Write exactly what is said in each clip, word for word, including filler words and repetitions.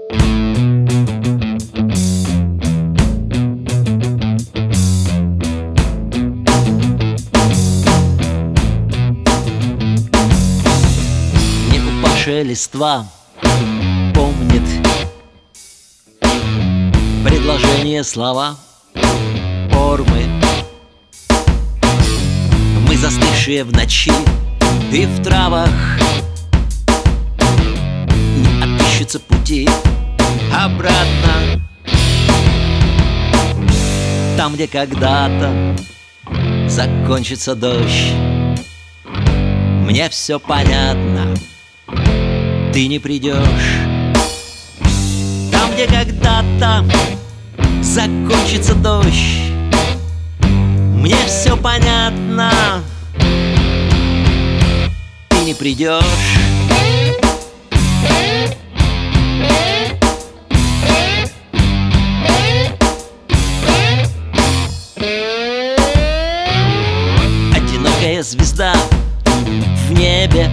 Не упавшая листва помнит предложения, слова, формы. Мы застывшие в ночи и в травах, не отыщутся пути обратно. Там, где когда-то закончится дождь, мне все понятно, ты не придешь. Там, где когда-то закончится дождь, мне все понятно, ты не придешь. Одинокая звезда в небе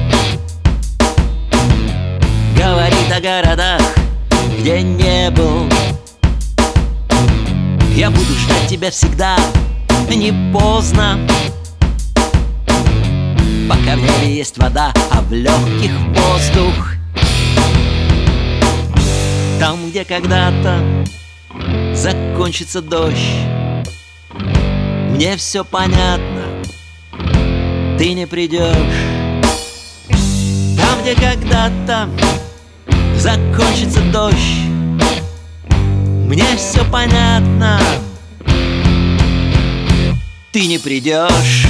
говорит о городах, где не был. Я буду ждать тебя всегда, не поздно, пока в небе есть вода, а в легких воздух. Там, где когда-то закончится дождь, мне все понятно, ты не придешь. Там, где когда-то закончится дождь, мне все понятно, ты не придешь.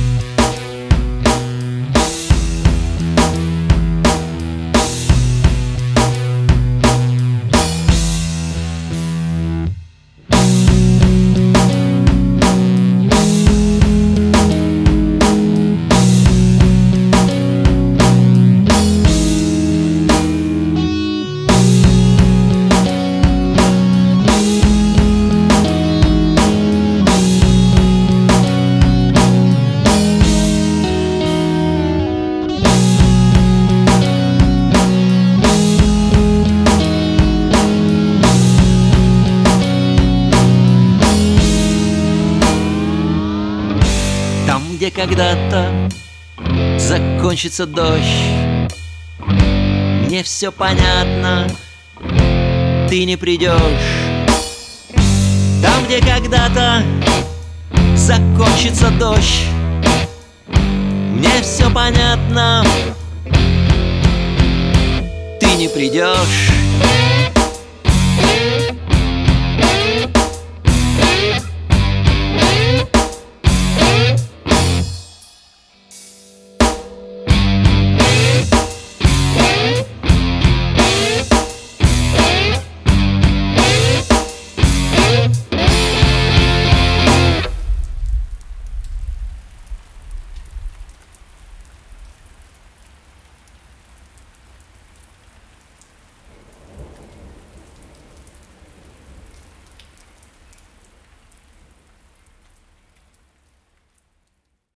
Там, где когда-то закончится дождь, мне все понятно, ты не придешь. Там, где когда-то закончится дождь, мне все понятно, ты не придешь.